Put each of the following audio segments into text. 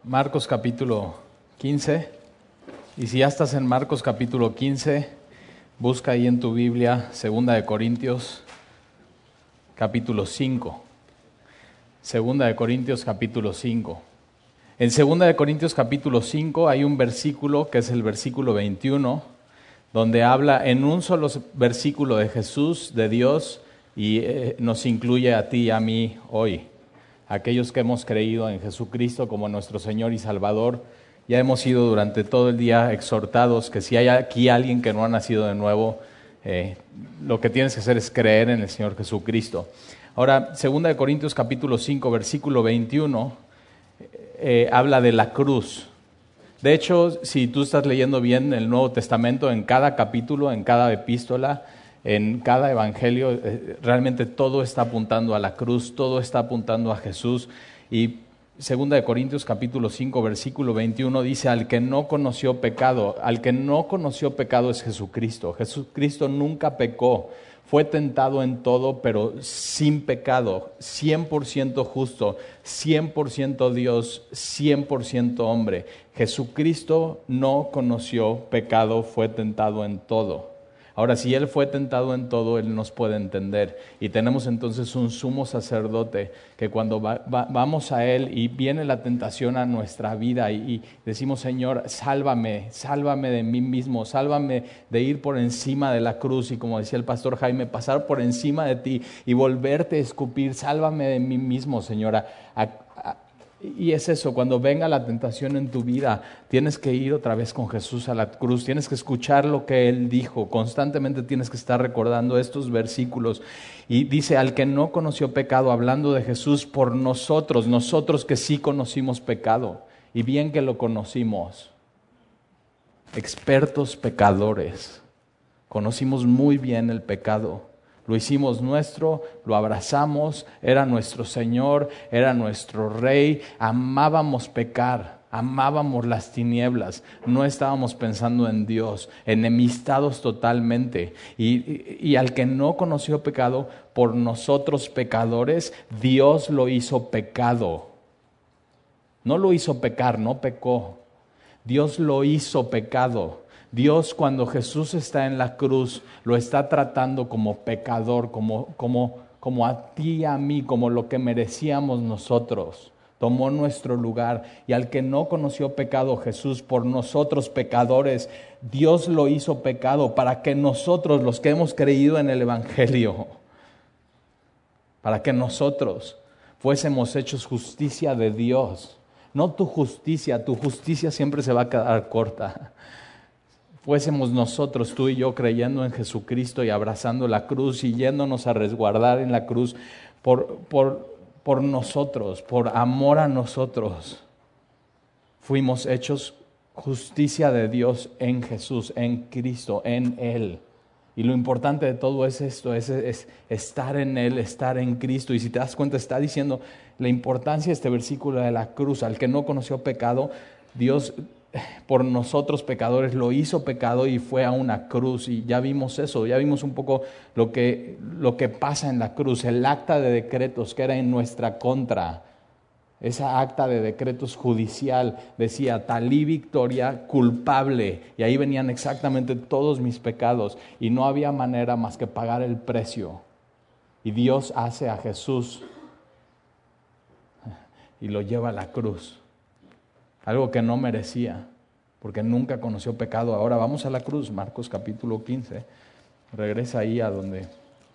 Marcos capítulo 15. Y si ya estás en Marcos capítulo 15, busca ahí en tu Biblia 2 Corintios capítulo 5. 2 Corintios capítulo 5. En 2 Corintios capítulo 5 hay un versículo que es el versículo 21, donde habla en un solo versículo de Jesús, de Dios, y nos incluye a ti y a mí hoy. Aquellos que hemos creído en Jesucristo como nuestro Señor y Salvador, ya hemos sido durante todo el día exhortados que si hay aquí alguien que no ha nacido de nuevo, lo que tienes que hacer es creer en el Señor Jesucristo. Ahora, 2 Corintios capítulo 5, versículo 21, habla de la cruz. De hecho, si tú estás leyendo bien el Nuevo Testamento, en cada capítulo, en cada epístola, en cada evangelio, realmente todo está apuntando a la cruz, todo está apuntando a Jesús. Y 2 Corintios capítulo 5, versículo 21 dice: al que no conoció pecado es Jesucristo. Jesucristo nunca pecó, fue tentado en todo, pero sin pecado, 100% justo, 100% Dios, 100% hombre. Jesucristo no conoció pecado, fue tentado en todo. Ahora, si Él fue tentado en todo, Él nos puede entender. Y tenemos entonces un sumo sacerdote que cuando vamos a Él y viene la tentación a nuestra vida y decimos: Señor, sálvame de mí mismo, sálvame de ir por encima de la cruz. Y como decía el pastor Jaime, pasar por encima de ti y volverte a escupir, sálvame de mí mismo, Señora. Y es eso, cuando venga la tentación en tu vida, tienes que ir otra vez con Jesús a la cruz, tienes que escuchar lo que Él dijo, constantemente tienes que estar recordando estos versículos. Y dice: al que no conoció pecado, hablando de Jesús, por nosotros que sí conocimos pecado, y bien que lo conocimos, expertos pecadores, conocimos muy bien el pecado. Lo hicimos nuestro, lo abrazamos, era nuestro Señor, era nuestro Rey, amábamos pecar, amábamos las tinieblas, no estábamos pensando en Dios, enemistados totalmente. Y al que no conoció pecado, por nosotros pecadores, Dios lo hizo pecado. No lo hizo pecar, no pecó. Dios lo hizo pecado. Dios, cuando Jesús está en la cruz, lo está tratando como pecador, como a ti y a mí, como lo que merecíamos nosotros. Tomó nuestro lugar. Y al que no conoció pecado, Jesús, por nosotros pecadores, Dios lo hizo pecado para que nosotros, los que hemos creído en el Evangelio, para que nosotros fuésemos hechos justicia de Dios. No tu justicia siempre se va a quedar corta. Fuésemos nosotros, tú y yo, creyendo en Jesucristo y abrazando la cruz y yéndonos a resguardar en la cruz por nosotros, por amor a nosotros. Fuimos hechos justicia de Dios en Jesús, en Cristo, en Él. Y lo importante de todo es esto, es estar en Él, estar en Cristo. Y si te das cuenta, está diciendo la importancia de este versículo de la cruz. Al que no conoció pecado, Dios por nosotros pecadores lo hizo pecado y fue a una cruz. Y ya vimos eso, ya vimos un poco lo que pasa en la cruz, el acta de decretos que era en nuestra contra. Esa acta de decretos judicial decía: Talí Victoria, culpable. Y ahí venían exactamente todos mis pecados y no había manera más que pagar el precio. Y Dios hace a Jesús y lo lleva a la cruz. Algo que no merecía, porque nunca conoció pecado. Ahora vamos a la cruz, Marcos capítulo 15. Regresa ahí a donde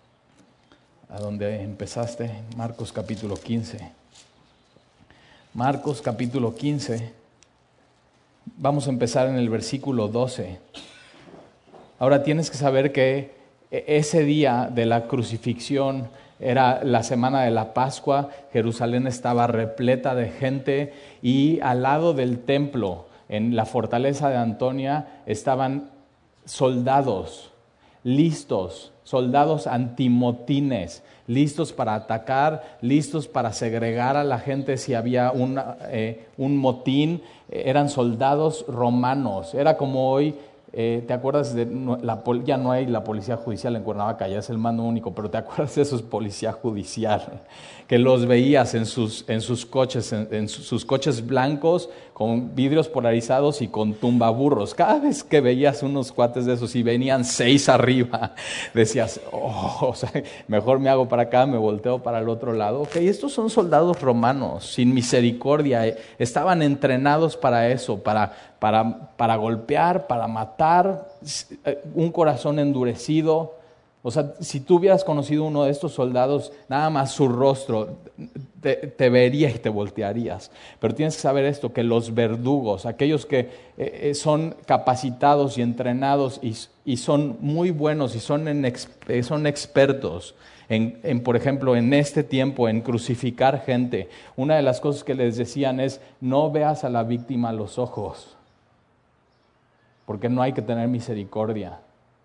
empezaste, Marcos capítulo 15. Marcos capítulo 15. Vamos a empezar en el versículo 12. Ahora tienes que saber que ese día de la crucifixión era la semana de la Pascua. Jerusalén estaba repleta de gente y al lado del templo, en la fortaleza de Antonia, estaban soldados listos, soldados antimotines, listos para atacar, listos para segregar a la gente si había un motín. Eran soldados romanos. Era como hoy ¿Te acuerdas de, ya no hay la policía judicial en Cuernavaca, ya es el mando único, pero te acuerdas de esos policía judicial que los veías en sus coches, en sus coches blancos con vidrios polarizados y con tumbaburros? Cada vez que veías unos cuates de esos y venían 6 arriba, decías, o sea, mejor me hago para acá, me volteo para el otro lado. Ok, estos son soldados romanos, sin misericordia, estaban entrenados para eso, para golpear, para matar, un corazón endurecido. O sea, si tú hubieras conocido uno de estos soldados, nada más su rostro te vería y te voltearías. Pero tienes que saber esto, que los verdugos, aquellos que son capacitados y entrenados y son muy buenos y son expertos por ejemplo, en este tiempo, en crucificar gente, una de las cosas que les decían es, no veas a la víctima a los ojos, porque no hay que tener misericordia.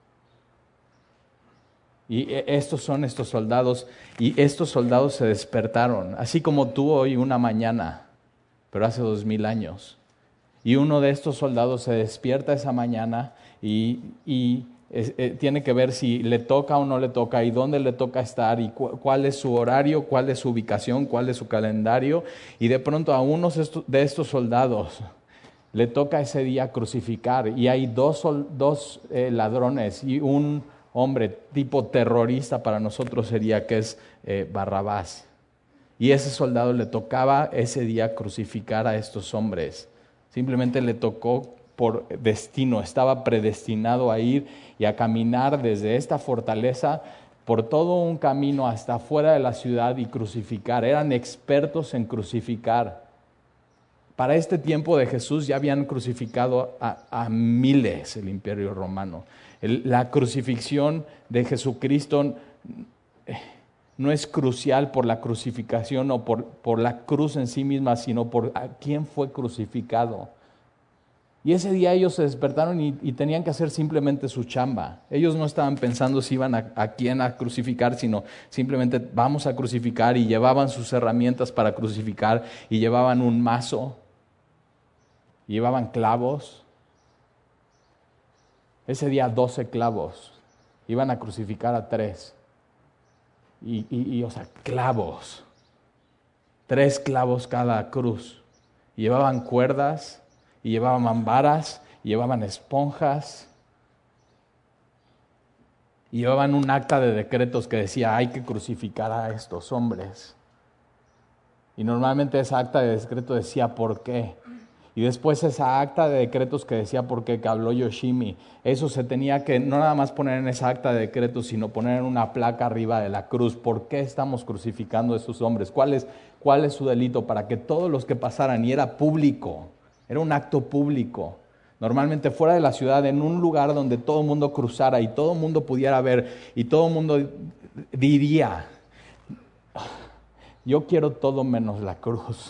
Y estos son estos soldados, y estos soldados se despertaron, así como tú hoy una mañana, pero hace 2000 años. Y uno de estos soldados se despierta esa mañana y tiene que ver si le toca o no le toca, y dónde le toca estar, y cuál es su horario, cuál es su ubicación, cuál es su calendario. Y de pronto a uno de estos soldados le toca ese día crucificar, y hay dos ladrones y un hombre tipo terrorista para nosotros sería, que es Barrabás. Y ese soldado le tocaba ese día crucificar a estos hombres. Simplemente le tocó por destino, estaba predestinado a ir y a caminar desde esta fortaleza por todo un camino hasta afuera de la ciudad y crucificar. Eran expertos en crucificar. Para este tiempo de Jesús ya habían crucificado a miles el Imperio Romano. La crucifixión de Jesucristo no es crucial por la crucificación o por la cruz en sí misma, sino por a quién fue crucificado. Y ese día ellos se despertaron y tenían que hacer simplemente su chamba. Ellos no estaban pensando si iban a quién a crucificar, sino simplemente vamos a crucificar, y llevaban sus herramientas para crucificar, y llevaban un mazo, y llevaban clavos. Ese día 12 clavos, iban a crucificar a 3. O sea, clavos. 3 clavos cada cruz. Y llevaban cuerdas, y llevaban varas, y llevaban esponjas, y llevaban un acta de decretos que decía, hay que crucificar a estos hombres. Y normalmente esa acta de decreto decía por qué. Y después esa acta de decretos que decía por qué, que habló Yoshimi, eso se tenía que no nada más poner en esa acta de decretos, sino poner en una placa arriba de la cruz. ¿Por qué estamos crucificando a esos hombres? ¿Cuál es su delito? Para que todos los que pasaran, y era público, era un acto público, normalmente fuera de la ciudad, en un lugar donde todo el mundo cruzara y todo el mundo pudiera ver, y todo el mundo diría, yo quiero todo menos la cruz.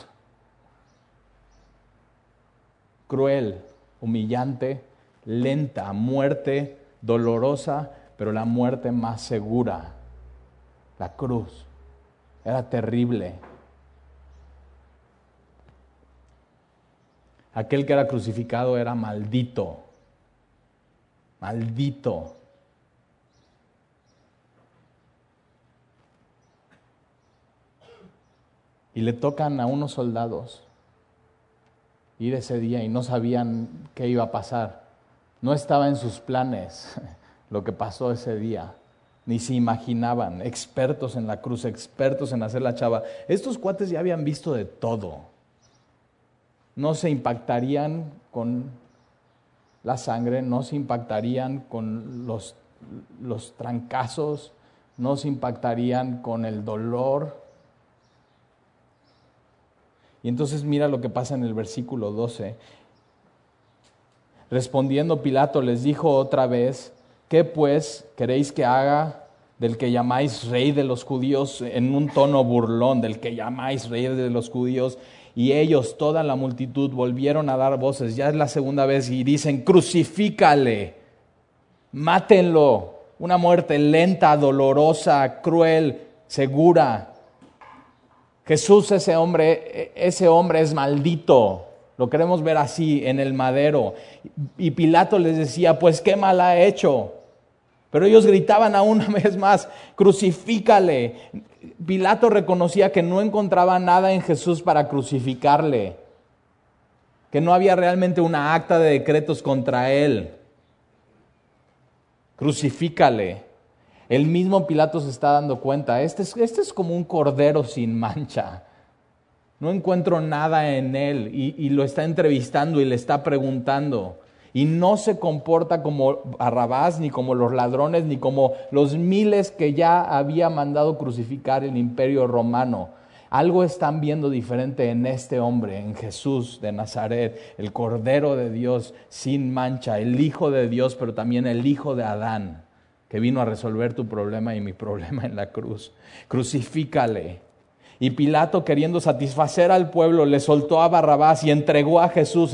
Cruel, humillante, lenta, muerte dolorosa, pero la muerte más segura, la cruz. Era terrible. Aquel que era crucificado era maldito. Maldito. Y le tocan a unos soldados ir ese día y no sabían qué iba a pasar. No estaba en sus planes lo que pasó ese día. Ni se imaginaban. Expertos en la cruz, expertos en hacer la chava. Estos cuates ya habían visto de todo. No se impactarían con la sangre, no se impactarían con los trancazos, no se impactarían con el dolor. Y entonces mira lo que pasa en el versículo 12. Respondiendo Pilato les dijo otra vez, ¿qué pues queréis que haga del que llamáis rey de los judíos? En un tono burlón, del que llamáis rey de los judíos. Y ellos, toda la multitud, volvieron a dar voces, ya es la segunda vez, y dicen, crucifícale, mátenlo. Una muerte lenta, dolorosa, cruel, segura. Jesús, ese hombre es maldito. Lo queremos ver así, en el madero. Y Pilato les decía, pues qué mal ha hecho. Pero ellos gritaban aún una vez más, crucifícale. Pilato reconocía que no encontraba nada en Jesús para crucificarle, que no había realmente una acta de decretos contra él. Crucifícale. El mismo Pilato se está dando cuenta, este es como un cordero sin mancha. No encuentro nada en él y lo está entrevistando y le está preguntando. Y no se comporta como Barrabás, ni como los ladrones, ni como los miles que ya había mandado crucificar el Imperio Romano. Algo están viendo diferente en este hombre, en Jesús de Nazaret, el Cordero de Dios sin mancha, el Hijo de Dios, pero también el Hijo de Adán, que vino a resolver tu problema y mi problema en la cruz. Crucifícale. Y Pilato, queriendo satisfacer al pueblo, le soltó a Barrabás y entregó a Jesús,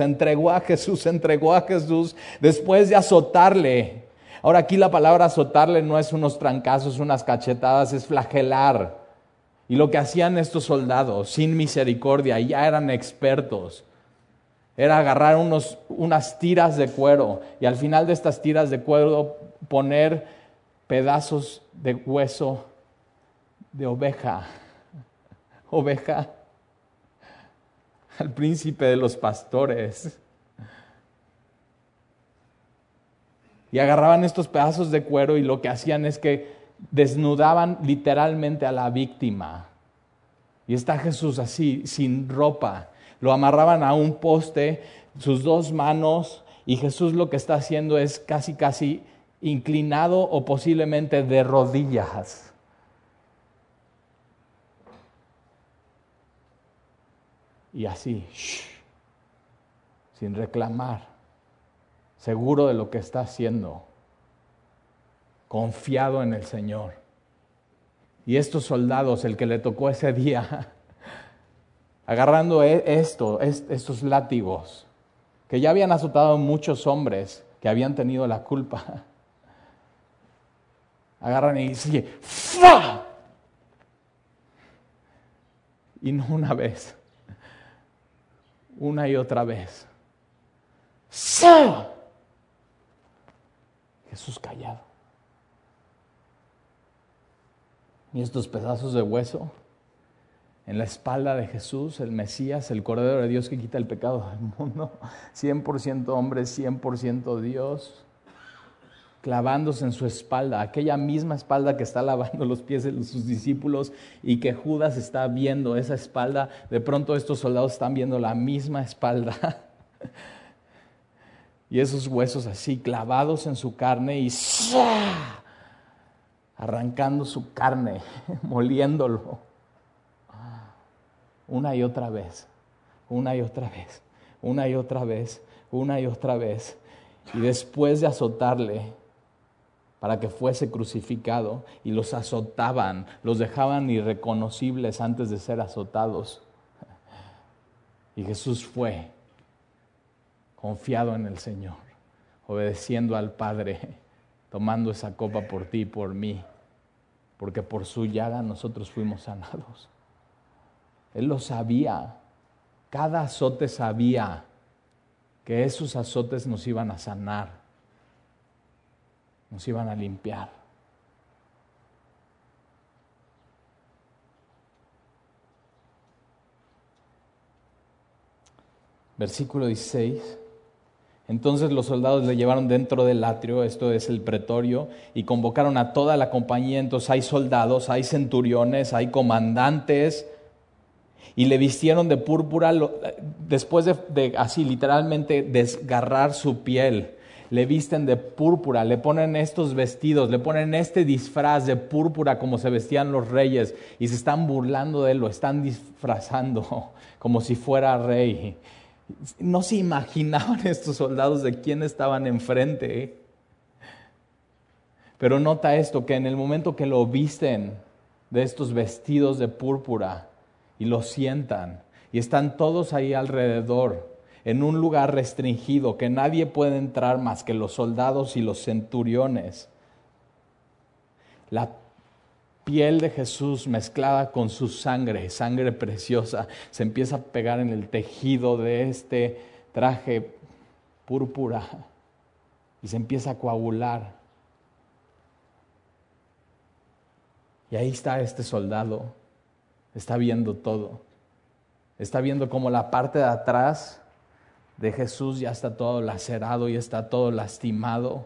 después de azotarle. Ahora aquí la palabra azotarle no es unos trancazos, unas cachetadas, es flagelar. Y lo que hacían estos soldados, sin misericordia, ya eran expertos, era agarrar unas tiras de cuero y al final de estas tiras de cuero poner pedazos de hueso de oveja, al príncipe de los pastores. Y agarraban estos pedazos de cuero y lo que hacían es que desnudaban literalmente a la víctima. Y está Jesús así, sin ropa. Lo amarraban a un poste, sus dos manos, y Jesús lo que está haciendo es casi inclinado o posiblemente de rodillas. Y así, sin reclamar, seguro de lo que está haciendo, confiado en el Señor. Y estos soldados, el que le tocó ese día, agarrando estos látigos, que ya habían azotado a muchos hombres que habían tenido la culpa, agarran y dicen, ¡fa! Y no una vez, una y otra vez. ¡Sa! Jesús callado. Y estos pedazos de hueso en la espalda de Jesús, el Mesías, el Cordero de Dios que quita el pecado del mundo, 100% hombre, 100% Dios, clavándose en su espalda, aquella misma espalda que está lavando los pies de sus discípulos y que Judas está viendo esa espalda. De pronto estos soldados están viendo la misma espalda y esos huesos así clavados en su carne y ¡zah! Arrancando su carne, moliéndolo una y otra vez, una y otra vez, una y otra vez, una y otra vez. Y después de azotarle para que fuese crucificado, y los azotaban, los dejaban irreconocibles antes de ser azotados. Y Jesús fue confiado en el Señor, obedeciendo al Padre, tomando esa copa por ti y por mí, porque por su llaga nosotros fuimos sanados. Él lo sabía, cada azote sabía que esos azotes nos iban a sanar, nos iban a limpiar. Versículo 16. Entonces los soldados le llevaron dentro del atrio, esto es el pretorio, y convocaron a toda la compañía. Entonces hay soldados, hay centuriones, hay comandantes, y le vistieron de púrpura, después de así literalmente desgarrar su piel. Le visten de púrpura, le ponen estos vestidos, le ponen este disfraz de púrpura como se vestían los reyes, y se están burlando de él, lo están disfrazando como si fuera rey. No se imaginaban estos soldados de quién estaban enfrente. Pero nota esto, que en el momento que lo visten de estos vestidos de púrpura y lo sientan, y están todos ahí alrededor, en un lugar restringido, que nadie puede entrar más que los soldados y los centuriones. La piel de Jesús mezclada con su sangre, sangre preciosa, se empieza a pegar en el tejido de este traje púrpura y se empieza a coagular. Y ahí está este soldado, está viendo todo. Está viendo cómo la parte de atrás de Jesús ya está todo lacerado y está todo lastimado.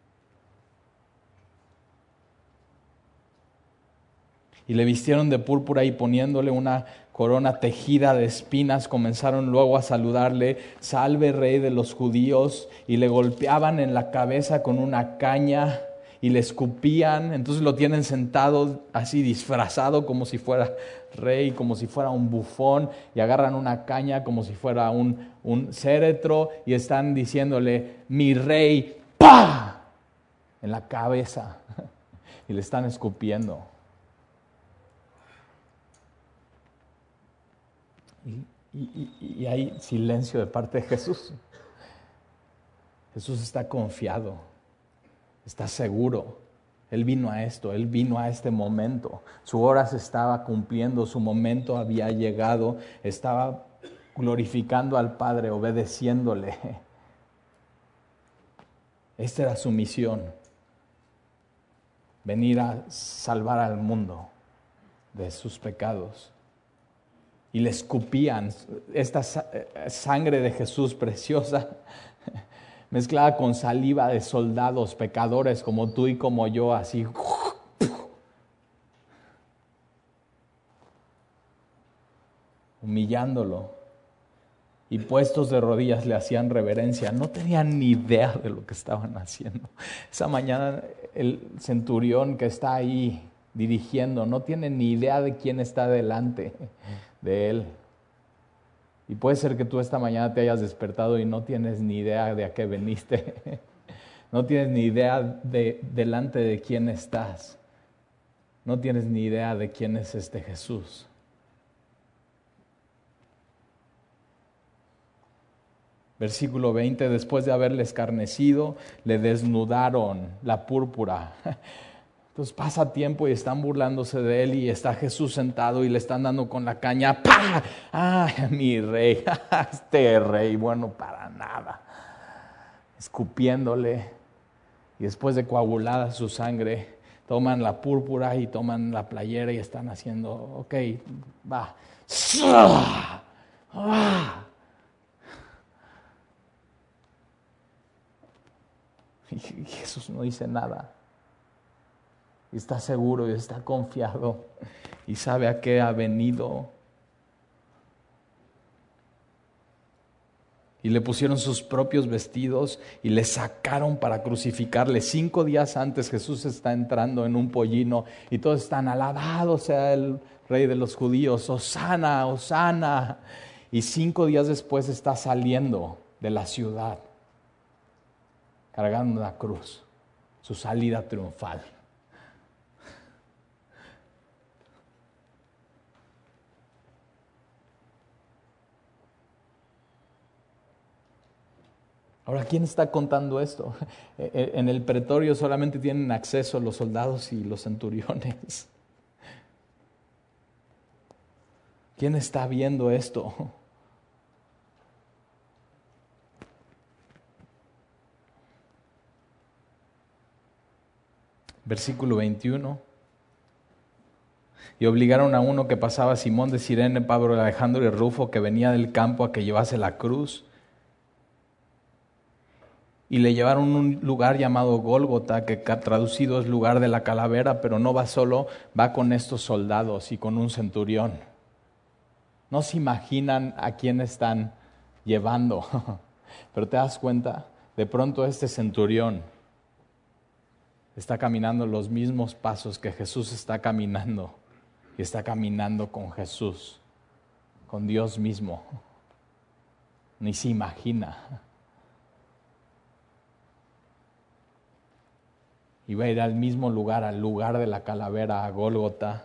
Y le vistieron de púrpura y poniéndole una corona tejida de espinas, comenzaron luego a saludarle: salve, rey de los judíos, y le golpeaban en la cabeza con una caña y le escupían. Entonces lo tienen sentado así disfrazado como si fuera rey, como si fuera un bufón, y agarran una caña como si fuera un céretro y están diciéndole: mi rey, ¡pah!, en la cabeza, y le están escupiendo. Y hay silencio de parte de Jesús. Jesús está confiado, está seguro. Él vino a esto, Él vino a este momento. Su hora se estaba cumpliendo, su momento había llegado. Estaba glorificando al Padre, obedeciéndole. Esta era su misión: venir a salvar al mundo de sus pecados. Y le escupían esta sangre de Jesús preciosa, mezclada con saliva de soldados pecadores como tú y como yo, así. Humillándolo. Y puestos de rodillas le hacían reverencia. No tenían ni idea de lo que estaban haciendo. Esa mañana el centurión que está ahí dirigiendo no tiene ni idea de quién está delante de él. Y puede ser que tú esta mañana te hayas despertado y no tienes ni idea de a qué veniste. No tienes ni idea de delante de quién estás. No tienes ni idea de quién es este Jesús. Versículo 20, después de haberle escarnecido, le desnudaron la púrpura. Entonces pasa tiempo y están burlándose de él y está Jesús sentado y le están dando con la caña. ¡Pah! ¡Ay, mi rey! Este rey, bueno, para nada. Escupiéndole. Y después de coagulada su sangre, toman la púrpura y toman la playera y están haciendo, ok, va. Y Jesús no dice nada. Y está seguro y está confiado y sabe a qué ha venido. Y le pusieron sus propios vestidos y le sacaron para crucificarle. 5 días antes Jesús está entrando en un pollino y todos están: alabado sea el rey de los judíos, Hosana, Hosana. Y 5 días después está saliendo de la ciudad, cargando la cruz, su salida triunfal. Ahora, ¿quién está contando esto? En el pretorio solamente tienen acceso los soldados y los centuriones. ¿Quién está viendo esto? Versículo 21. Y obligaron a uno que pasaba, Simón de Cirene, Pablo, Alejandro y Rufo, que venía del campo, a que llevase la cruz. Y le llevaron a un lugar llamado Gólgota, que traducido es lugar de la calavera, pero no va solo, va con estos soldados y con un centurión. No se imaginan a quién están llevando, pero te das cuenta, de pronto este centurión está caminando los mismos pasos que Jesús está caminando, y está caminando con Jesús, con Dios mismo. Ni se imagina. Iba a ir al mismo lugar, al lugar de la calavera, a Gólgota.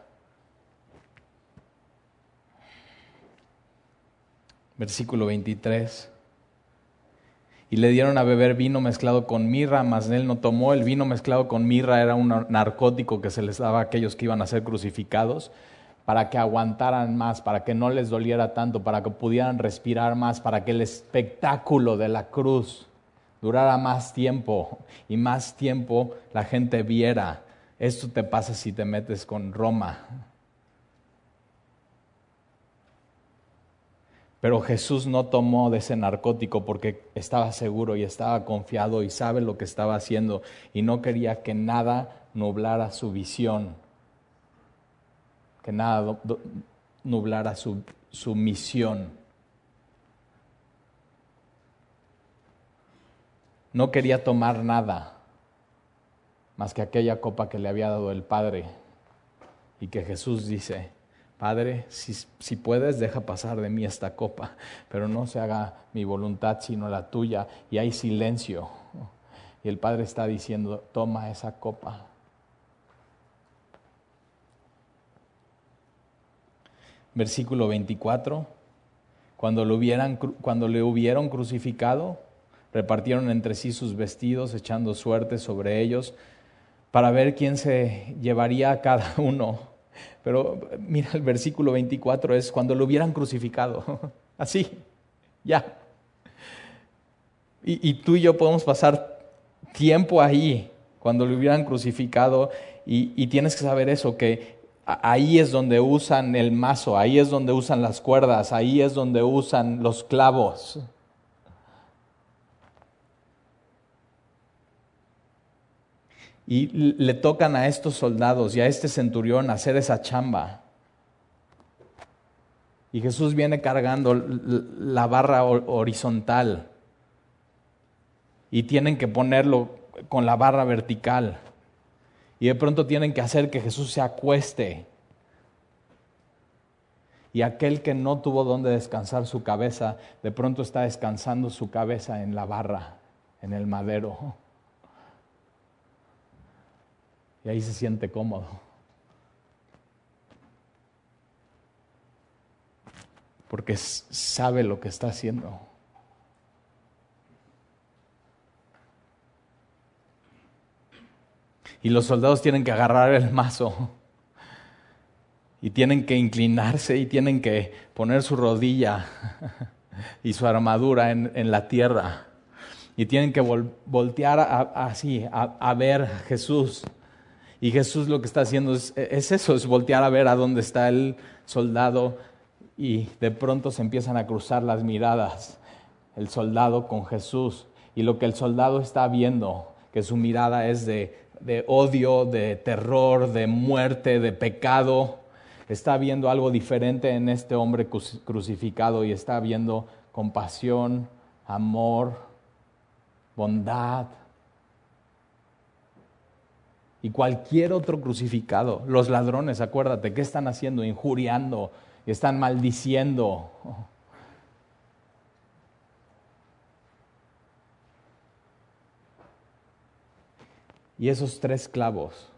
Versículo 23. Y le dieron a beber vino mezclado con mirra, mas él no tomó. El vino mezclado con mirra era un narcótico que se les daba a aquellos que iban a ser crucificados, para que aguantaran más, para que no les doliera tanto, para que pudieran respirar más, para que el espectáculo de la cruz durara más tiempo y más tiempo la gente viera. Esto te pasa si te metes con Roma. Pero Jesús no tomó de ese narcótico porque estaba seguro y estaba confiado y sabe lo que estaba haciendo y no quería que nada nublara su visión, que nada nublara su misión. No quería tomar nada más que aquella copa que le había dado el Padre y que Jesús dice: Padre, si puedes, deja pasar de mí esta copa, pero no se haga mi voluntad sino la tuya. Y hay silencio. Y el Padre está diciendo: toma esa copa. Versículo 24. Cuando le hubieron crucificado, repartieron entre sí sus vestidos, echando suertes sobre ellos, para ver quién se llevaría a cada uno. Pero mira, el versículo 24 es cuando lo hubieran crucificado. Así, ya. Y tú y yo podemos pasar tiempo ahí cuando lo hubieran crucificado y tienes que saber eso, que ahí es donde usan el mazo, ahí es donde usan las cuerdas, ahí es donde usan los clavos. Y le tocan a estos soldados y a este centurión hacer esa chamba. Y Jesús viene cargando la barra horizontal. Y tienen que ponerlo con la barra vertical. Y de pronto tienen que hacer que Jesús se acueste. Y aquel que no tuvo donde descansar su cabeza, de pronto está descansando su cabeza en la barra, en el madero. Y ahí se siente cómodo. Porque sabe lo que está haciendo. Y los soldados tienen que agarrar el mazo. Y tienen que inclinarse y tienen que poner su rodilla y su armadura en la tierra. Y tienen que voltear a ver a Jesús. Y Jesús lo que está haciendo es eso, es voltear a ver a dónde está el soldado y de pronto se empiezan a cruzar las miradas, el soldado con Jesús. Y lo que el soldado está viendo, que su mirada es de odio, de terror, de muerte, de pecado, está viendo algo diferente en este hombre crucificado y está viendo compasión, amor, bondad. Y cualquier otro crucificado, los ladrones, acuérdate, ¿qué están haciendo? Injuriando, están maldiciendo. Y esos 3 clavos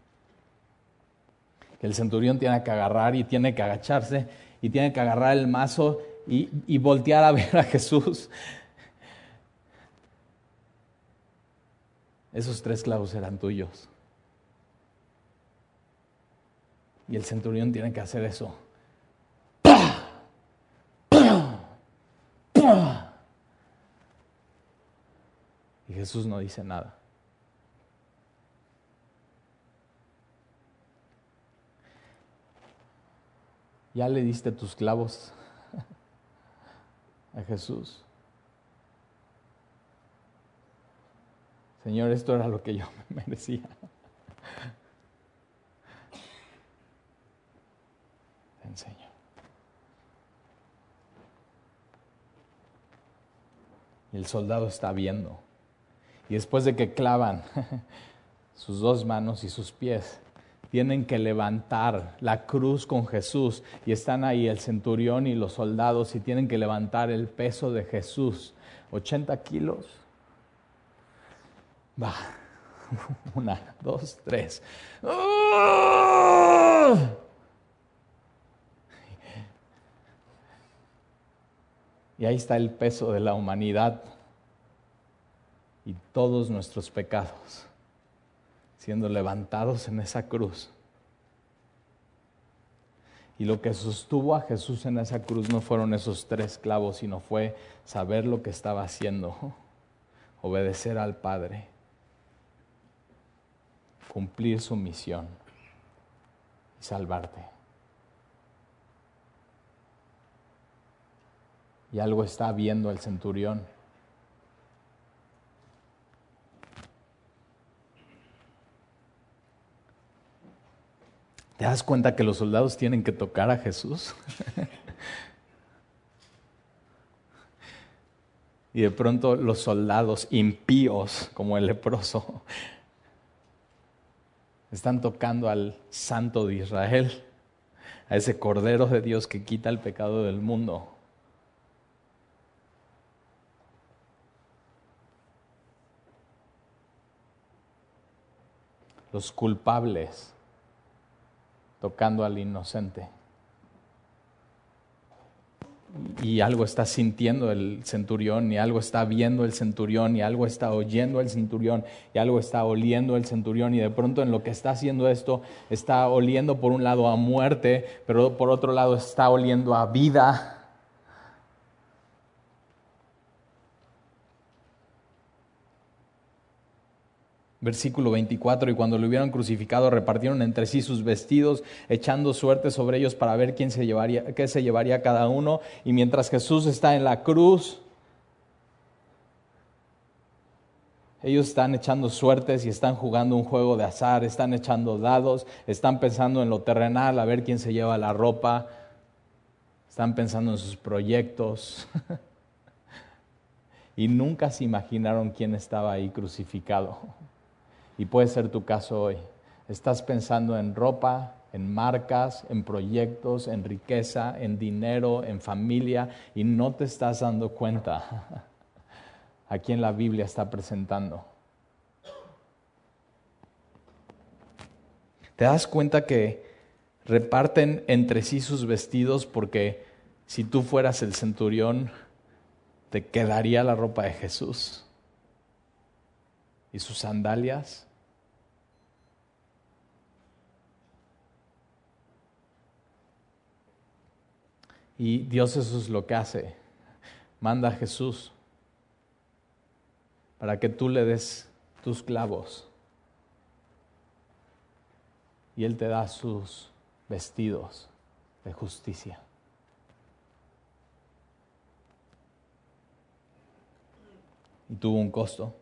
que el centurión tiene que agarrar y tiene que agacharse y tiene que agarrar el mazo y voltear a ver a Jesús. Esos 3 clavos eran tuyos. Y el centurión tiene que hacer eso. Y Jesús no dice nada. ¿Ya le diste tus clavos a Jesús? Señor, esto era lo que yo me merecía. Ven, Señor. Y el soldado está viendo. Y después de que clavan sus 2 manos y sus pies, tienen que levantar la cruz con Jesús. Y están ahí el centurión y los soldados y tienen que levantar el peso de Jesús. 80 kilos. Va. 1, 2, 3. ¡Oh! Y ahí está el peso de la humanidad y todos nuestros pecados siendo levantados en esa cruz. Y lo que sostuvo a Jesús en esa cruz no fueron esos 3 clavos, sino fue saber lo que estaba haciendo, obedecer al Padre, cumplir su misión y salvarte. Y algo está viendo el centurión. ¿Te das cuenta que los soldados tienen que tocar a Jesús? Y de pronto los soldados impíos, como el leproso, están tocando al Santo de Israel, a ese Cordero de Dios que quita el pecado del mundo. Los culpables tocando al inocente. Y algo está sintiendo el centurión, y algo está viendo el centurión, y algo está oyendo el centurión, y algo está oliendo el centurión, y de pronto en lo que está haciendo esto, está oliendo por un lado a muerte, pero por otro lado está oliendo a vida. Versículo 24, y cuando lo hubieron crucificado, repartieron entre sí sus vestidos, echando suerte sobre ellos para ver qué se llevaría cada uno. Y mientras Jesús está en la cruz, ellos están echando suertes y están jugando un juego de azar, están echando dados, están pensando en lo terrenal, a ver quién se lleva la ropa, están pensando en sus proyectos. Y nunca se imaginaron quién estaba ahí crucificado. Y puede ser tu caso hoy. Estás pensando en ropa, en marcas, en proyectos, en riqueza, en dinero, en familia, y no te estás dando cuenta a quién la Biblia está presentando. ¿Te das cuenta que reparten entre sí sus vestidos porque si tú fueras el centurión, te quedaría la ropa de Jesús y sus sandalias? Y Dios eso es lo que hace. Manda a Jesús para que tú le des tus clavos. Y Él te da sus vestidos de justicia. Y tuvo un costo.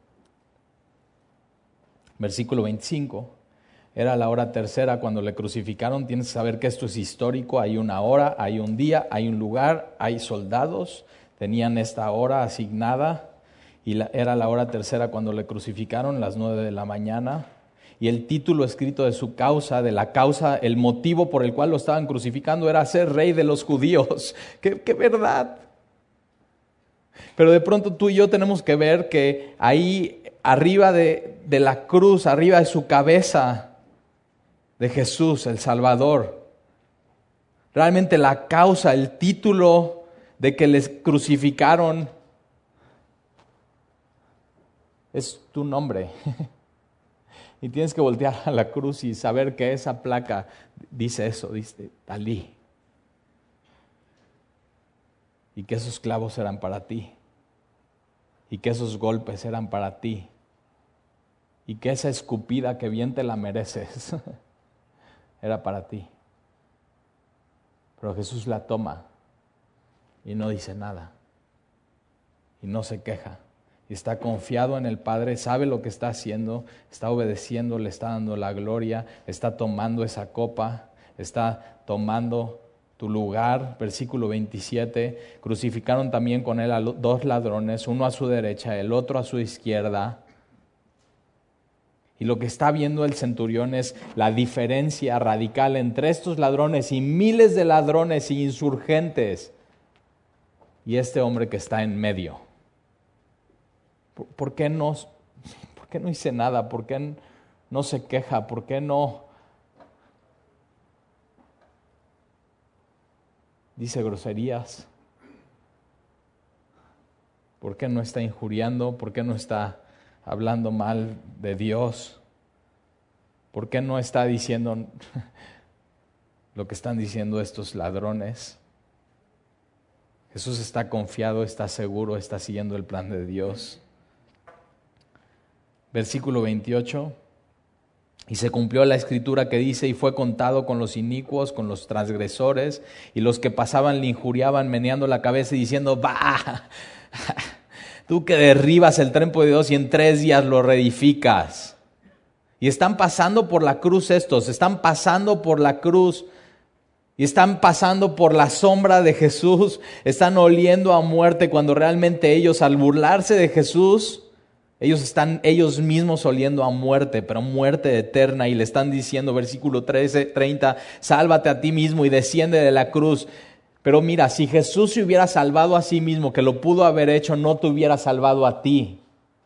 Versículo 25. Era la hora tercera cuando le crucificaron. Tienes que saber que esto es histórico. Hay una hora, hay un día, hay un lugar, hay soldados. Tenían esta hora asignada. Y era la hora tercera cuando le crucificaron, las 9 de la mañana. Y el título escrito de su causa, de la causa, el motivo por el cual lo estaban crucificando era ser rey de los judíos. ¡Qué verdad! Pero de pronto tú y yo tenemos que ver que ahí arriba de la cruz, arriba de su cabeza, de Jesús, el Salvador, realmente la causa, el título de que les crucificaron es tu nombre. Y tienes que voltear a la cruz y saber que esa placa dice eso, dice Talí. Y que esos clavos eran para ti. Y que esos golpes eran para ti. Y que esa escupida que bien te la mereces era para ti. Pero Jesús la toma y no dice nada. Y no se queja. Y está confiado en el Padre, sabe lo que está haciendo, está obedeciendo, le está dando la gloria, está tomando esa copa, está tomando tu lugar. Versículo 27, crucificaron también con él a 2 ladrones, uno a su derecha, el otro a su izquierda. Y lo que está viendo el centurión es la diferencia radical entre estos ladrones y miles de ladrones y insurgentes y este hombre que está en medio. ¿Por qué no hice nada? ¿Por qué no se queja? ¿Por qué no dice groserías? ¿Por qué no está injuriando? ¿Por qué no está hablando mal de Dios? ¿Por qué no está diciendo lo que están diciendo estos ladrones? Jesús está confiado, está seguro, está siguiendo el plan de Dios. Versículo 28. Y se cumplió la escritura que dice: y fue contado con los inicuos, con los transgresores, y los que pasaban le injuriaban meneando la cabeza y diciendo: ¡bah! Tú que derribas el templo de Dios y en 3 días lo reedificas. Y están pasando por la cruz estos, están pasando por la cruz y están pasando por la sombra de Jesús, están oliendo a muerte cuando realmente ellos, al burlarse de Jesús, ellos están ellos mismos oliendo a muerte, pero muerte eterna, y le están diciendo, versículo 30, sálvate a ti mismo y desciende de la cruz. Pero mira, si Jesús se hubiera salvado a sí mismo, que lo pudo haber hecho, no te hubiera salvado a ti.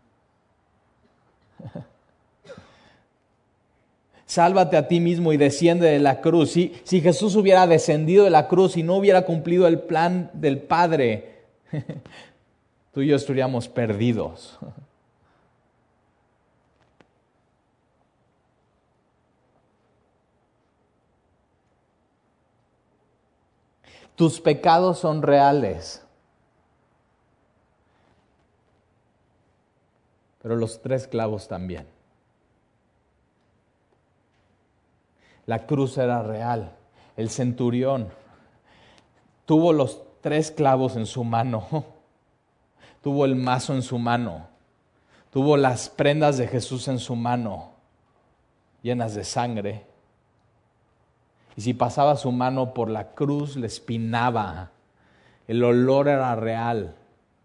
Sálvate a ti mismo y desciende de la cruz. Si Jesús hubiera descendido de la cruz y no hubiera cumplido el plan del Padre, tú y yo estaríamos perdidos. Tus pecados son reales, pero los 3 clavos también. La cruz era real. El centurión tuvo los 3 clavos en su mano, tuvo el mazo en su mano, tuvo las prendas de Jesús en su mano, llenas de sangre. Y si pasaba su mano por la cruz, le espinaba. El olor era real.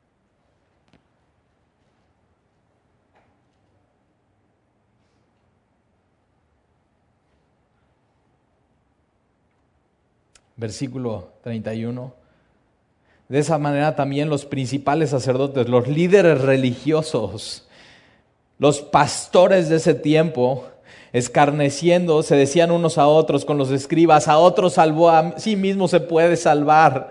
Versículo 31. De esa manera también los principales sacerdotes, los líderes religiosos, los pastores de ese tiempo, escarneciendo, se decían unos a otros con los escribas: a otros salvó, a sí mismo se puede salvar.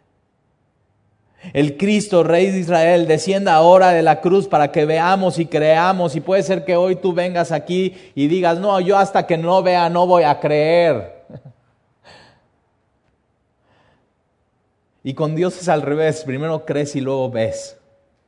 El Cristo, Rey de Israel, descienda ahora de la cruz para que veamos y creamos. Y puede ser que hoy tú vengas aquí y digas: no, yo hasta que no vea no voy a creer. Y con Dios es al revés, primero crees y luego ves.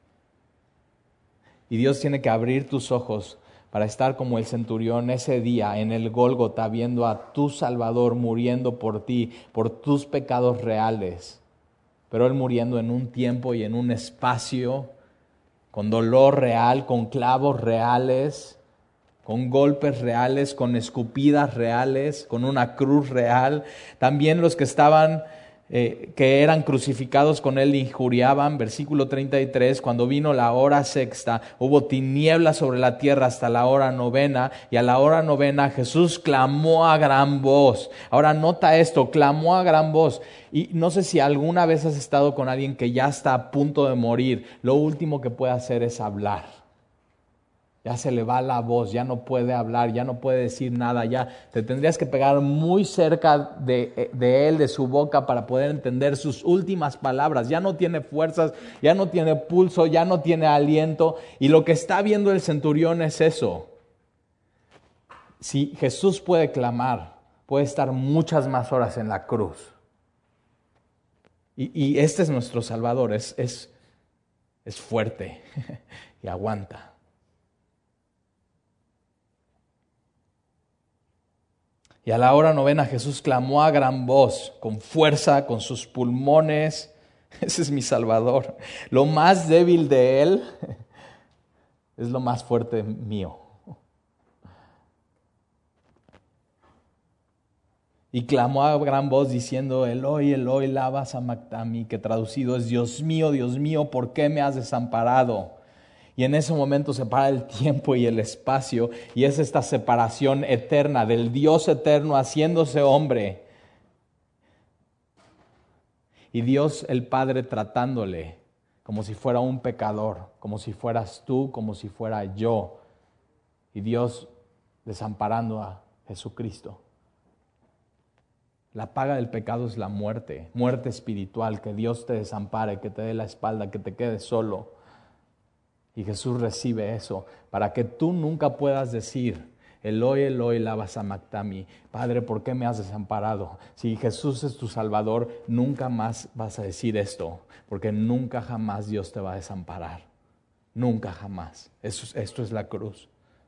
Y Dios tiene que abrir tus ojos para estar como el centurión ese día en el Gólgota, viendo a tu Salvador muriendo por ti, por tus pecados reales. Pero Él muriendo en un tiempo y en un espacio, con dolor real, con clavos reales, con golpes reales, con escupidas reales, con una cruz real. También los que estaban, que eran crucificados con Él, injuriaban. Versículo 33, cuando vino la hora sexta, hubo tinieblas sobre la tierra hasta la hora 9, y a la hora 9 Jesús clamó a gran voz. Ahora nota esto, clamó a gran voz. Y no sé si alguna vez has estado con alguien que ya está a punto de morir, lo último que puede hacer es hablar. Ya se le va la voz, ya no puede hablar, ya no puede decir nada, ya te tendrías que pegar muy cerca de él, de su boca, para poder entender sus últimas palabras. Ya no tiene fuerzas, ya no tiene pulso, ya no tiene aliento. Y lo que está viendo el centurión es eso. Si Jesús puede clamar, puede estar muchas más horas en la cruz. Y este es nuestro Salvador, es fuerte y aguanta. Y a la hora 9 Jesús clamó a gran voz, con fuerza, con sus pulmones: ese es mi Salvador. Lo más débil de Él es lo más fuerte mío. Y clamó a gran voz diciendo: Eloi, Eloi, lama sabactani, que traducido es: Dios mío, ¿por qué me has desamparado? Y en ese momento se para el tiempo y el espacio, y es esta separación eterna del Dios eterno haciéndose hombre. Y Dios el Padre tratándole como si fuera un pecador, como si fueras tú, como si fuera yo. Y Dios desamparando a Jesucristo. La paga del pecado es la muerte, muerte espiritual, que Dios te desampare, que te dé la espalda, que te quedes solo. Y Jesús recibe eso para que tú nunca puedas decir, Eloi, Eloi, lama sabactani, Padre, ¿por qué me has desamparado? Si Jesús es tu Salvador, nunca más vas a decir esto, porque nunca jamás Dios te va a desamparar. Nunca jamás. Esto es la cruz.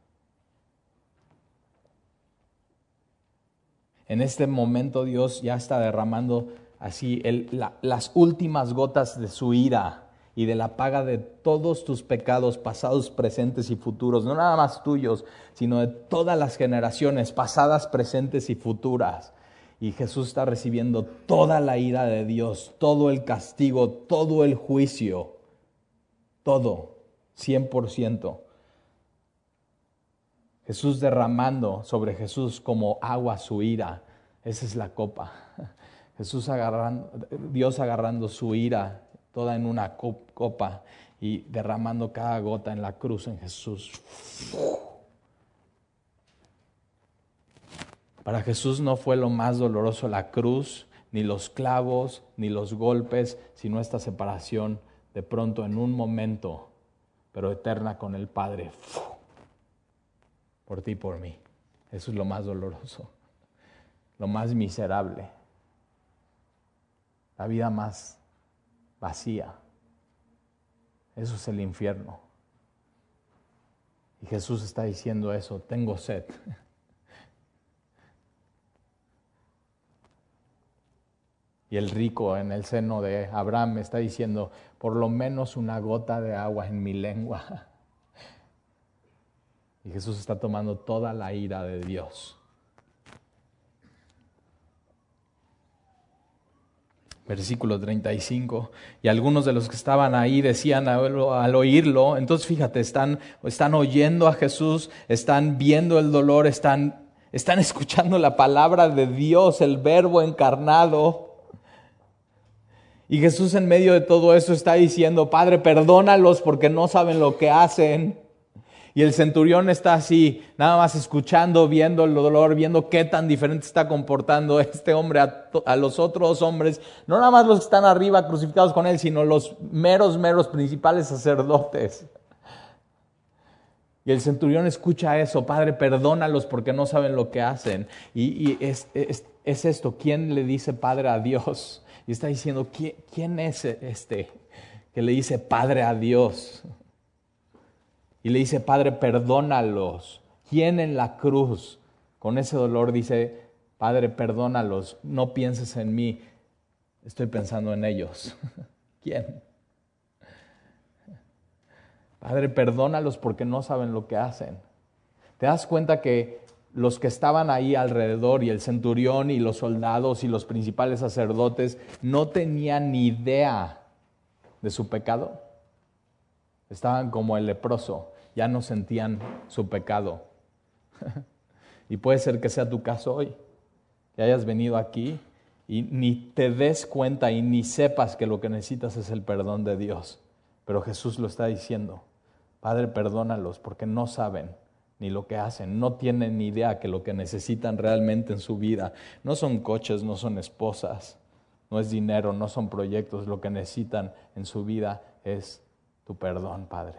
En este momento Dios ya está derramando así las últimas gotas de su ira y de la paga de todos tus pecados pasados, presentes y futuros, no nada más tuyos, sino de todas las generaciones pasadas, presentes y futuras. Y Jesús está recibiendo toda la ira de Dios, todo el castigo, todo el juicio, todo, 100%. Jesús derramando sobre Jesús como agua su ira. Esa es la copa. Dios agarrando su ira toda en una copa y derramando cada gota en la cruz en Jesús. Para Jesús no fue lo más doloroso la cruz, ni los clavos, ni los golpes, sino esta separación de pronto en un momento, pero eterna con el Padre. Por ti y por mí. Eso es lo más doloroso, lo más miserable, la vida más vacía. Eso es el infierno. Y Jesús está diciendo eso, tengo sed. Y el rico en el seno de Abraham está diciendo, por lo menos una gota de agua en mi lengua. Y Jesús está tomando toda la ira de Dios. Versículo 35. Y algunos de los que estaban ahí decían al oírlo, entonces fíjate, están oyendo a Jesús, están viendo el dolor, están escuchando la palabra de Dios, el Verbo encarnado. Y Jesús en medio de todo eso está diciendo, Padre, perdónalos porque no saben lo que hacen. Y el centurión está así, nada más escuchando, viendo el dolor, viendo qué tan diferente está comportando este hombre a los otros hombres. No nada más los que están arriba crucificados con él, sino los meros principales sacerdotes. Y el centurión escucha eso, Padre, perdónalos porque no saben lo que hacen. Y es esto, ¿quién le dice Padre a Dios? Y está diciendo, ¿quién es este que le dice Padre a Dios? Y le dice, Padre, perdónalos. ¿Quién en la cruz con ese dolor dice, Padre, perdónalos, no pienses en mí, estoy pensando en ellos? ¿Quién? Padre, perdónalos porque no saben lo que hacen. ¿Te das cuenta que los que estaban ahí alrededor y el centurión y los soldados y los principales sacerdotes no tenían ni idea de su pecado? Estaban como el leproso, ya no sentían su pecado. Y puede ser que sea tu caso hoy, que hayas venido aquí y ni te des cuenta y ni sepas que lo que necesitas es el perdón de Dios. Pero Jesús lo está diciendo, Padre, perdónalos porque no saben ni lo que hacen, no tienen ni idea que lo que necesitan realmente en su vida no son coches, no son esposas, no es dinero, no son proyectos, lo que necesitan en su vida es tu perdón, Padre.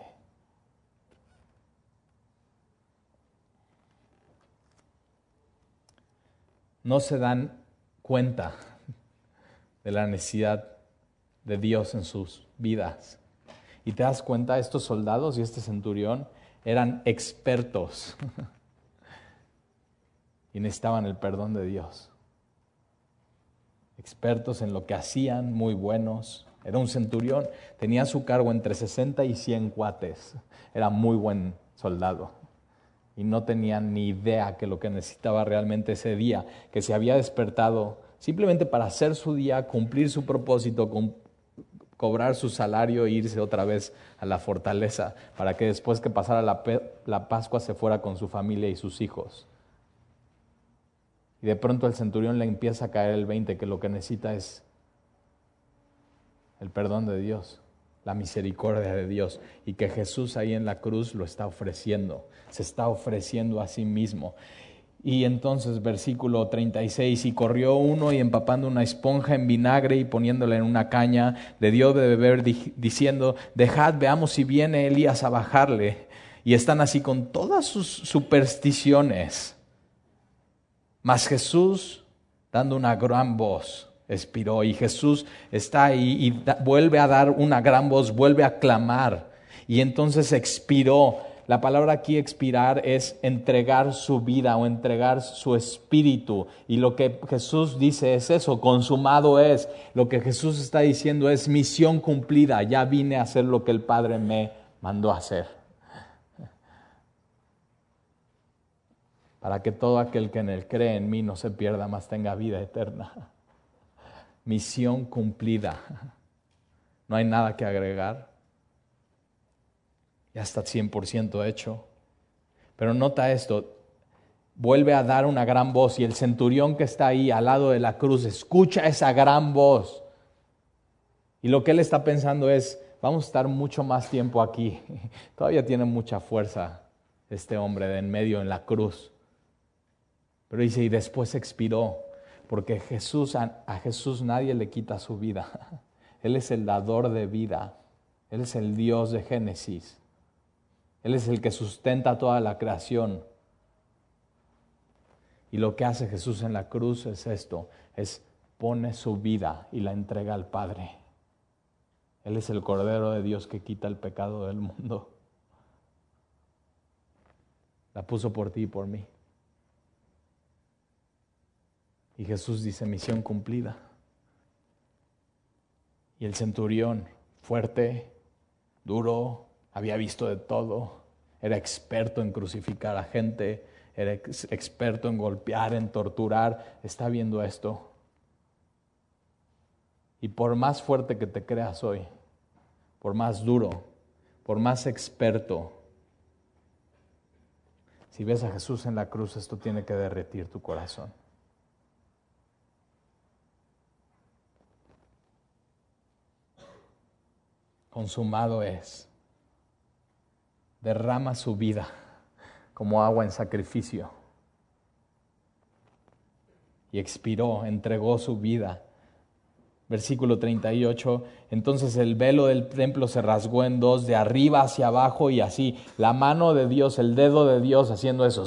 No se dan cuenta de la necesidad de Dios en sus vidas. Y te das cuenta, estos soldados y este centurión eran expertos y necesitaban el perdón de Dios. Expertos en lo que hacían, muy buenos. Era un centurión, tenía a su cargo entre 60 y 100 cuates. Era muy buen soldado. Y no tenía ni idea que lo que necesitaba realmente ese día, que se había despertado simplemente para hacer su día, cumplir su propósito, cobrar su salario e irse otra vez a la fortaleza, para que después que pasara la Pascua se fuera con su familia y sus hijos. Y de pronto el centurión le empieza a caer el 20, que lo que necesita es el perdón de Dios, la misericordia de Dios, y que Jesús ahí en la cruz lo está ofreciendo, se está ofreciendo a sí mismo. Y entonces, versículo 36, y corrió uno y empapando una esponja en vinagre y poniéndola en una caña, le dio de beber diciendo, dejad, veamos si viene Elías a bajarle. Y están así con todas sus supersticiones. Mas Jesús, dando una gran voz, expiró. Y Jesús está ahí y vuelve a dar una gran voz, vuelve a clamar. Y entonces expiró. La palabra aquí expirar es entregar su vida o entregar su espíritu. Y lo que Jesús dice es eso, consumado es. Lo que Jesús está diciendo es misión cumplida. Ya vine a hacer lo que el Padre me mandó a hacer. Para que todo aquel que en él cree en mí no se pierda, mas tenga vida eterna. Misión cumplida. No hay nada que agregar. Ya está 100% hecho. Pero nota esto, vuelve a dar una gran voz y el centurión que está ahí al lado de la cruz escucha esa gran voz. Y lo que él está pensando es, vamos a estar mucho más tiempo aquí. Todavía tiene mucha fuerza este hombre de en medio en la cruz. Pero dice, y después expiró, porque a Jesús nadie le quita su vida. Él es el dador de vida. Él es el Dios de Génesis. Él es el que sustenta toda la creación. Y lo que hace Jesús en la cruz es esto, es pone su vida y la entrega al Padre. Él es el Cordero de Dios que quita el pecado del mundo. La puso por ti y por mí. Y Jesús dice, misión cumplida. Y el centurión, fuerte, duro, había visto de todo, era experto en crucificar a gente, era experto en golpear, en torturar, está viendo esto. Y por más fuerte que te creas hoy, por más duro, por más experto, si ves a Jesús en la cruz, esto tiene que derretir tu corazón. Consumado es. Derrama su vida como agua en sacrificio. Y expiró, entregó su vida. Versículo 38, entonces el velo del templo se rasgó en dos, de arriba hacia abajo y así. La mano de Dios, el dedo de Dios haciendo eso.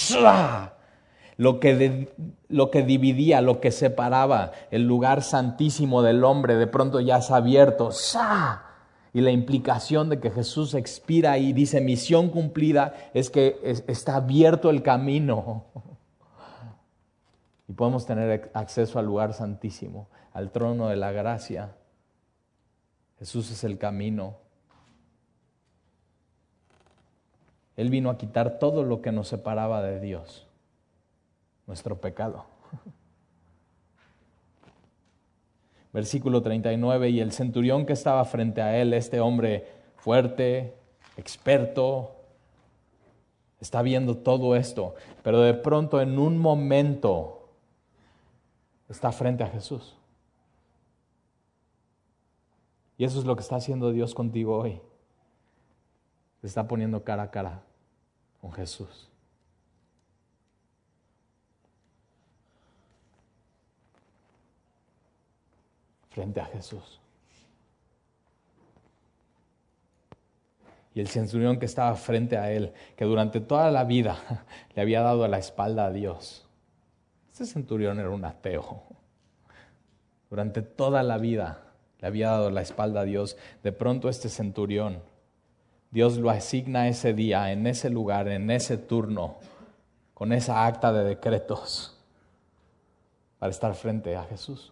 Lo que dividía, lo que separaba el lugar santísimo del hombre, de pronto ya se ha abierto. Y la implicación de que Jesús expira y dice misión cumplida es que está abierto el camino. Y podemos tener acceso al lugar santísimo, al trono de la gracia. Jesús es el camino. Él vino a quitar todo lo que nos separaba de Dios, nuestro pecado. Versículo 39, y el centurión que estaba frente a él, este hombre fuerte, experto, está viendo todo esto, pero de pronto en un momento está frente a Jesús. Y eso es lo que está haciendo Dios contigo hoy. Te está poniendo cara a cara con Jesús. Frente a Jesús. Y el centurión que estaba frente a él, que durante toda la vida le había dado la espalda a Dios. Este centurión era un ateo. Durante toda la vida le había dado la espalda a Dios. De pronto este centurión, Dios lo asigna ese día, en ese lugar, en ese turno, con esa acta de decretos, para estar frente a Jesús.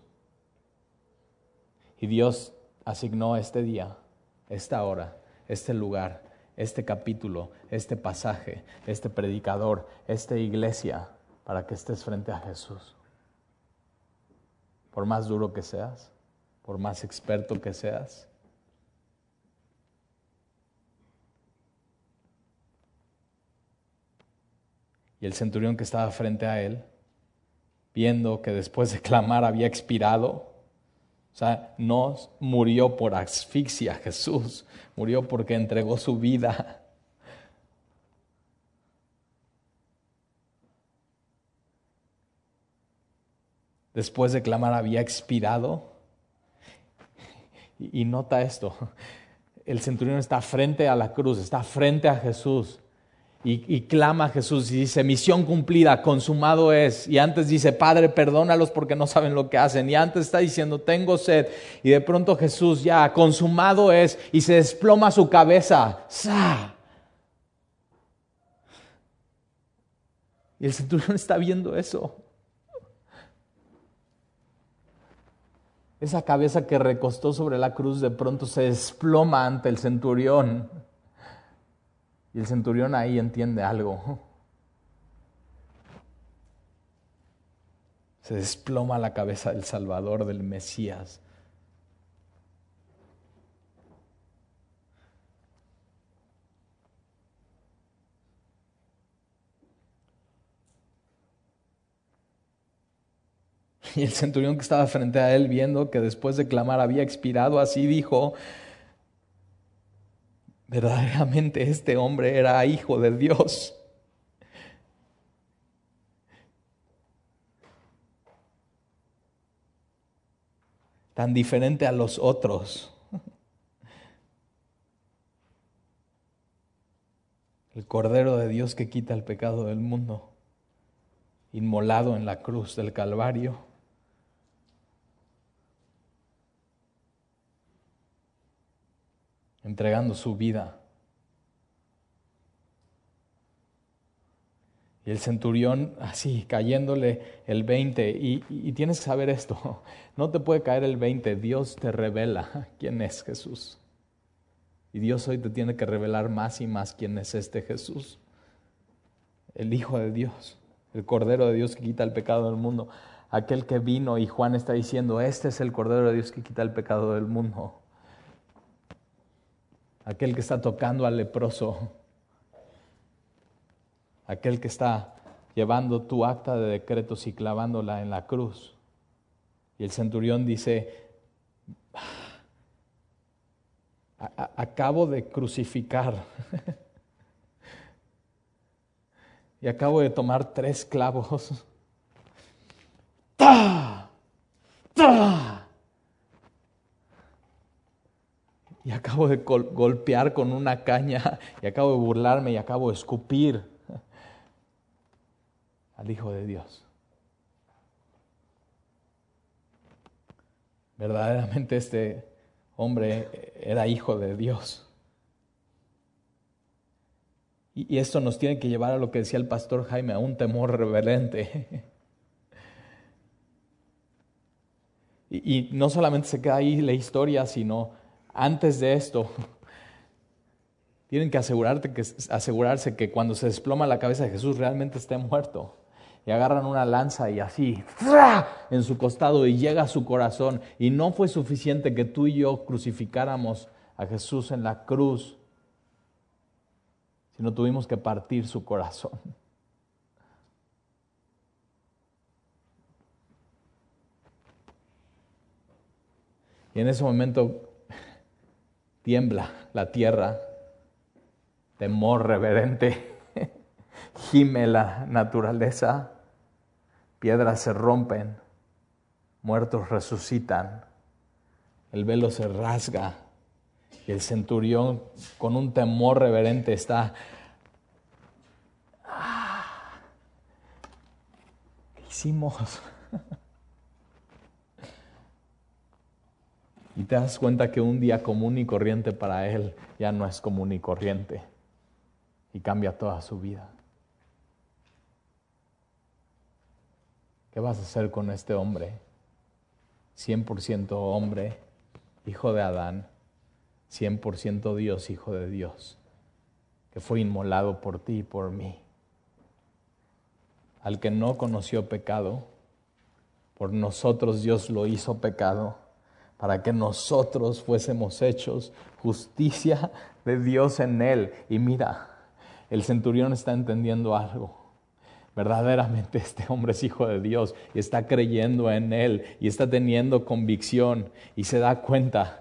Y Dios asignó este día, esta hora, este lugar, este capítulo, este pasaje, este predicador, esta iglesia, para que estés frente a Jesús. Por más duro que seas, por más experto que seas. Y el centurión que estaba frente a él, viendo que después de clamar había expirado, o sea, no murió por asfixia Jesús, murió porque entregó su vida. después de clamar, había expirado. Y nota esto, el centurión está frente a la cruz, está frente a Jesús y clama a Jesús y dice, misión cumplida, consumado es. Y antes dice, Padre, perdónalos porque no saben lo que hacen. Y antes está diciendo, tengo sed. Y de pronto Jesús ya, consumado es, y se desploma su cabeza. ¡Sa! Y el centurión está viendo eso. Esa cabeza que recostó sobre la cruz de pronto se desploma ante el centurión. Y el centurión ahí entiende algo. Se desploma la cabeza del Salvador, del Mesías. Y el centurión que estaba frente a él, viendo que después de clamar había expirado, así dijo, verdaderamente este hombre era hijo de Dios. Tan diferente a los otros. El Cordero de Dios que quita el pecado del mundo, inmolado en la cruz del Calvario. Entregando su vida. Y el centurión así, cayéndole el 20. Y tienes que saber esto, no te puede caer el 20, Dios te revela quién es Jesús. Y Dios hoy te tiene que revelar más y más quién es este Jesús. El Hijo de Dios, el Cordero de Dios que quita el pecado del mundo. Aquel que vino y Juan está diciendo, este es el Cordero de Dios que quita el pecado del mundo. Aquel que está tocando al leproso. Aquel que está llevando tu acta de decretos y clavándola en la cruz. Y el centurión dice, acabo de crucificar y acabo de tomar 3 clavos. ¡Ta! ¡Ta! Y acabo de golpear con una caña y acabo de burlarme y acabo de escupir al Hijo de Dios. Verdaderamente este hombre era hijo de Dios. Y esto nos tiene que llevar a lo que decía el pastor Jaime, a un temor reverente. Y no solamente se queda ahí la historia, sino antes de esto, tienen que asegurarse que cuando se desploma la cabeza de Jesús realmente esté muerto. Y agarran una lanza y así, ¡fra!, en su costado y llega a su corazón. Y no fue suficiente que tú y yo crucificáramos a Jesús en la cruz, sino tuvimos que partir su corazón. Y en ese momento tiembla la tierra, temor reverente, gime la naturaleza, piedras se rompen, muertos resucitan, el velo se rasga y el centurión con un temor reverente está, ¿qué hicimos? Y te das cuenta que un día común y corriente para él ya no es común y corriente y cambia toda su vida. ¿Qué vas a hacer con este hombre? 100% hombre, hijo de Adán, 100% Dios, hijo de Dios, que fue inmolado por ti y por mí. Al que no conoció pecado, por nosotros Dios lo hizo pecado, para que nosotros fuésemos hechos justicia de Dios en él. Y mira, el centurión está entendiendo algo. Verdaderamente este hombre es hijo de Dios y está creyendo en él y está teniendo convicción y se da cuenta,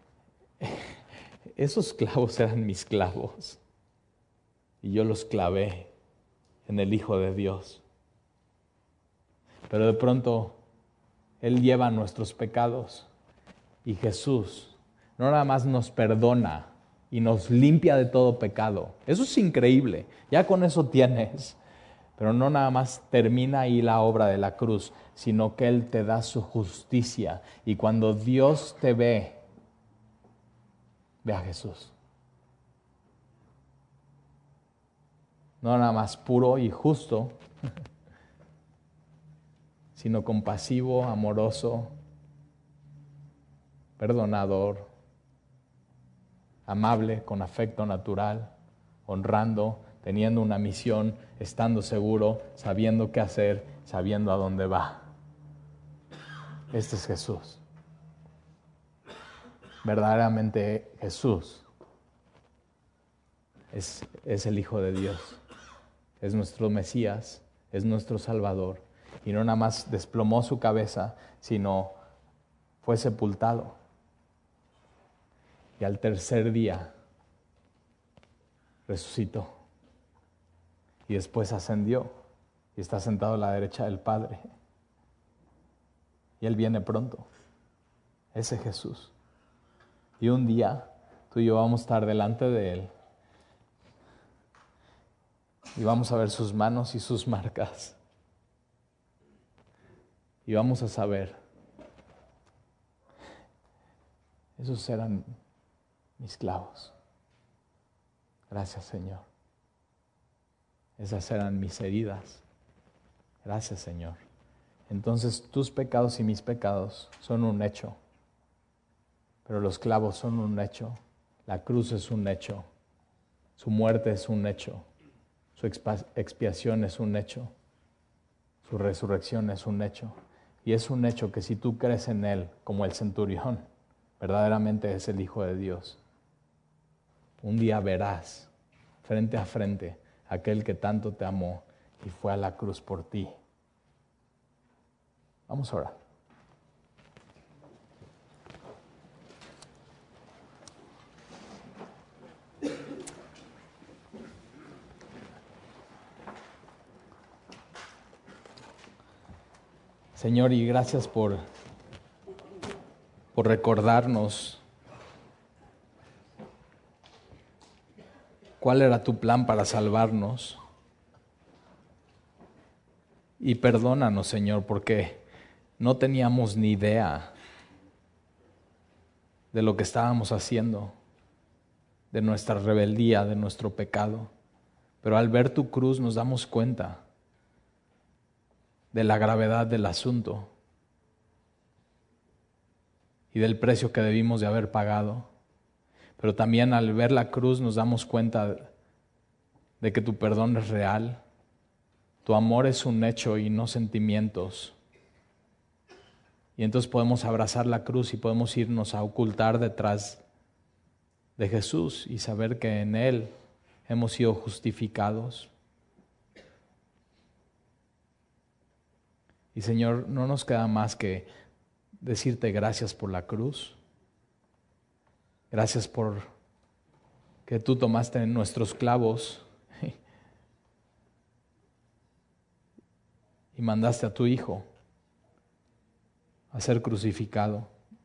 esos clavos eran mis clavos y yo los clavé en el Hijo de Dios. Pero de pronto Él lleva nuestros pecados. Y Jesús no nada más nos perdona y nos limpia de todo pecado. Eso es increíble. Ya con eso tienes. Pero no nada más termina ahí la obra de la cruz, sino que Él te da su justicia. Y cuando Dios te ve, ve a Jesús. No nada más puro y justo, sino compasivo, amoroso, perdonador, amable, con afecto natural, honrando, teniendo una misión, estando seguro, sabiendo qué hacer, sabiendo a dónde va. Este es Jesús. Verdaderamente Jesús es el Hijo de Dios. Es nuestro Mesías, es nuestro Salvador. Y no nada más desplomó su cabeza, sino fue sepultado. Y al tercer día resucitó. Y después ascendió y está sentado a la derecha del Padre. Y Él viene pronto. Ese Jesús. Y un día tú y yo vamos a estar delante de Él. Y vamos a ver sus manos y sus marcas. Y vamos a saber, esos eran mis clavos. Gracias, Señor. Esas eran mis heridas. Gracias, Señor. Entonces tus pecados y mis pecados son un hecho. Pero los clavos son un hecho. La cruz es un hecho. Su muerte es un hecho. Su expiación es un hecho. Su resurrección es un hecho. Y es un hecho que si tú crees en Él, como el centurión, verdaderamente es el Hijo de Dios. Un día verás, frente a frente, a aquel que tanto te amó y fue a la cruz por ti. Vamos a orar. Señor, y gracias por recordarnos cuál era tu plan para salvarnos. Y perdónanos, Señor, porque no teníamos ni idea de lo que estábamos haciendo, de nuestra rebeldía, de nuestro pecado. Pero al ver tu cruz nos damos cuenta de la gravedad del asunto y del precio que debimos de haber pagado. Pero también al ver la cruz nos damos cuenta de que tu perdón es real, tu amor es un hecho y no sentimientos. Y entonces podemos abrazar la cruz y podemos irnos a ocultar detrás de Jesús y saber que en Él hemos sido justificados. Y Señor, no nos queda más que decirte gracias por la cruz. Gracias por que tú tomaste nuestros clavos y mandaste a tu Hijo a ser crucificado.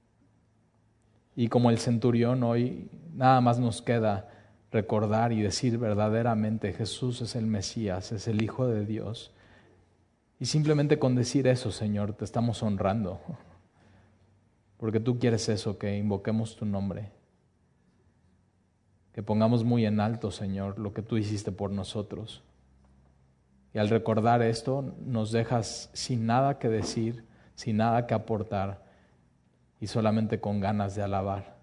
Y como el centurión, hoy nada más nos queda recordar y decir verdaderamente Jesús es el Mesías, es el Hijo de Dios. Y simplemente con decir eso, Señor, te estamos honrando. Porque tú quieres eso, que invoquemos tu nombre. Que pongamos muy en alto, Señor, lo que tú hiciste por nosotros. Y al recordar esto, nos dejas sin nada que decir, sin nada que aportar y solamente con ganas de alabar.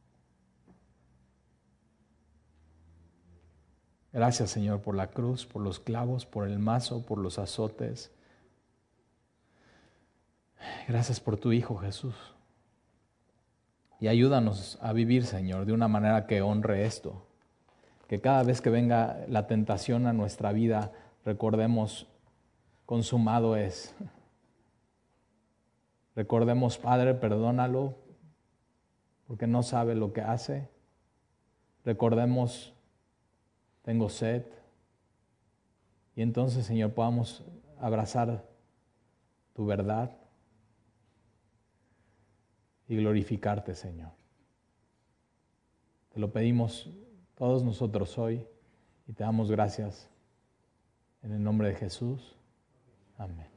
Gracias, Señor, por la cruz, por los clavos, por el mazo, por los azotes. Gracias por tu Hijo, Jesús. Y ayúdanos a vivir, Señor, de una manera que honre esto. Que cada vez que venga la tentación a nuestra vida, recordemos, consumado es. Recordemos, Padre, perdónalo, porque no sabe lo que hace. Recordemos, tengo sed. Y entonces, Señor, podamos abrazar tu verdad. y glorificarte, Señor. Te lo pedimos todos nosotros hoy y te damos gracias en el nombre de Jesús. Amén.